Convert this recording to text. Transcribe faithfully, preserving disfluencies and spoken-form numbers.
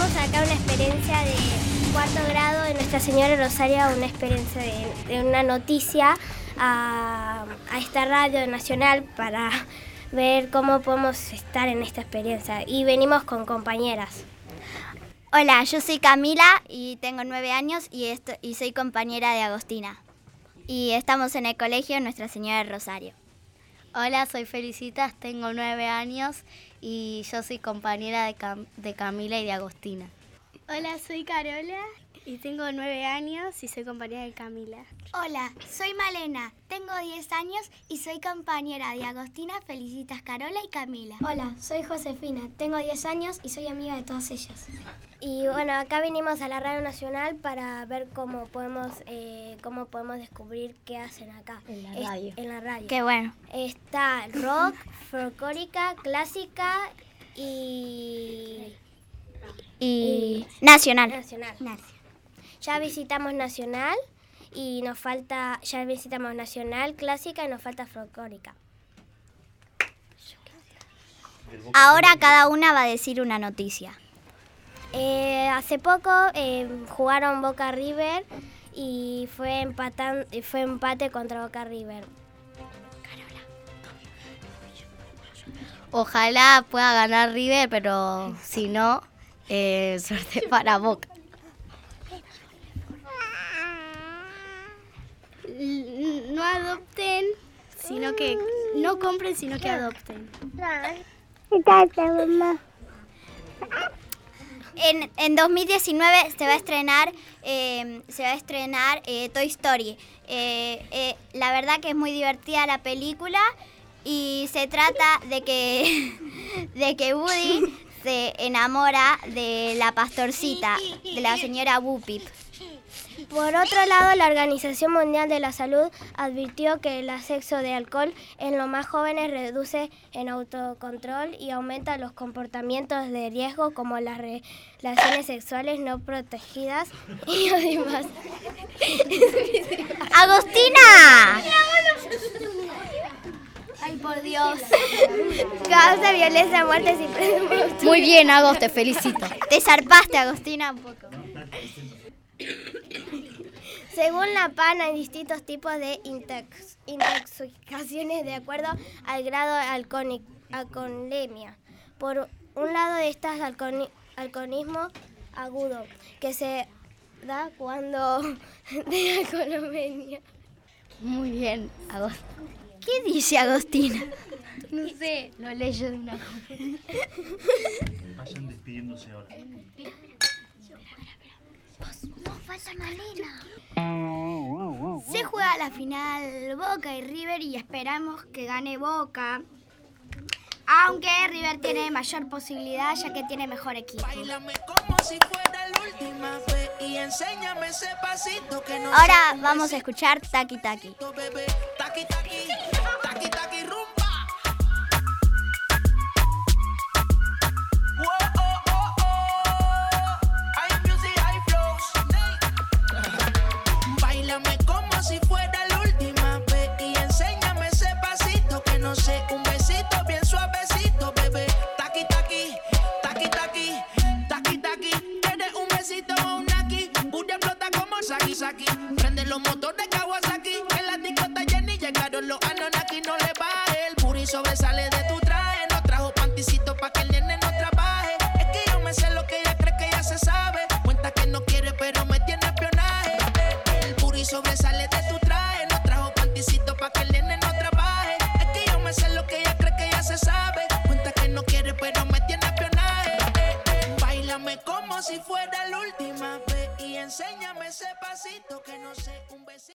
tenemos acá una experiencia de cuarto grado de Nuestra Señora Rosario, una experiencia de, de una noticia a, a esta radio nacional para ver cómo podemos estar en esta experiencia. Y venimos con compañeras. Hola, yo soy Camila y tengo nueve años y, esto, y soy compañera de Agostina. Y estamos en el colegio Nuestra Señora del Rosario. Hola, soy Felicitas, tengo nueve años y yo soy compañera de, Cam- de Camila y de Agostina. Hola, soy Carola y tengo nueve años y soy compañera de Camila. Hola, soy Malena, tengo diez años y soy compañera de Agostina, Felicitas, Carola y Camila. Hola, soy Josefina, tengo diez años y soy amiga de todas ellas. Y bueno, acá vinimos a la Radio Nacional para ver cómo podemos eh, cómo podemos descubrir qué hacen acá. En la radio. Es, en la radio. Qué bueno. Está rock, folclórica, clásica y... Y, y nacional. Nacional. Ya visitamos Nacional y nos falta, ya visitamos Nacional, clásica y nos falta folclórica. Ahora cada una va a decir una noticia. Eh, hace poco eh, jugaron Boca River y fue, empatan, fue empate contra Boca River. Carola. Ojalá pueda ganar River, pero si no, eh, suerte para Boca. No adopten, sino que no compren, sino que adopten. En, en dos mil diecinueve se va a estrenar, eh, se va a estrenar eh, Toy Story. Eh, eh, la verdad que es muy divertida la película y se trata de que, de que Woody se enamora de la pastorcita, de la señora Bo Peep. Por otro lado, la Organización Mundial de la Salud advirtió que el exceso de alcohol en los más jóvenes reduce en autocontrol y aumenta los comportamientos de riesgo como las relaciones sexuales no protegidas y además... ¡Agostina! ¡Ay, por Dios! Causa violencia, muertes y presunción. Muy bien, Agos, te felicito. Te zarpaste, Agostina, un poco. Según la P A N, hay distintos tipos de intox- intoxicaciones de acuerdo al grado de alcoholi- alcoholemia. Por un lado está el alcoholi- alcoholismo agudo, que se da cuando de alcoholemia. Muy bien, Agos. ¿Qué dice Agostina? No sé, lo leyo de una cosa. Vayan despidiéndose ahora. Se juega la final Boca y River y esperamos que gane Boca. Aunque River tiene mayor posibilidad ya que tiene mejor equipo. Ahora vamos a escuchar Taki Taki. Prende los motores Kawasaki. En la discota Jenny llegaron los Anonaki. No le baje, el puri sobresale de tu traje. No trajo panticito pa' que el nene no trabaje. Es que yo me sé lo que ella cree que ya se sabe. Cuenta que no quiere pero me tiene espionaje. El puri sobresale de tu traje. No trajo panticito pa' que el nene no trabaje. Es que yo me sé lo que ella cree que ya se sabe. Cuenta que no quiere pero me tiene espionaje. Báilame como si fuera la última vez y enséñame ese pasito que no sé, un besito.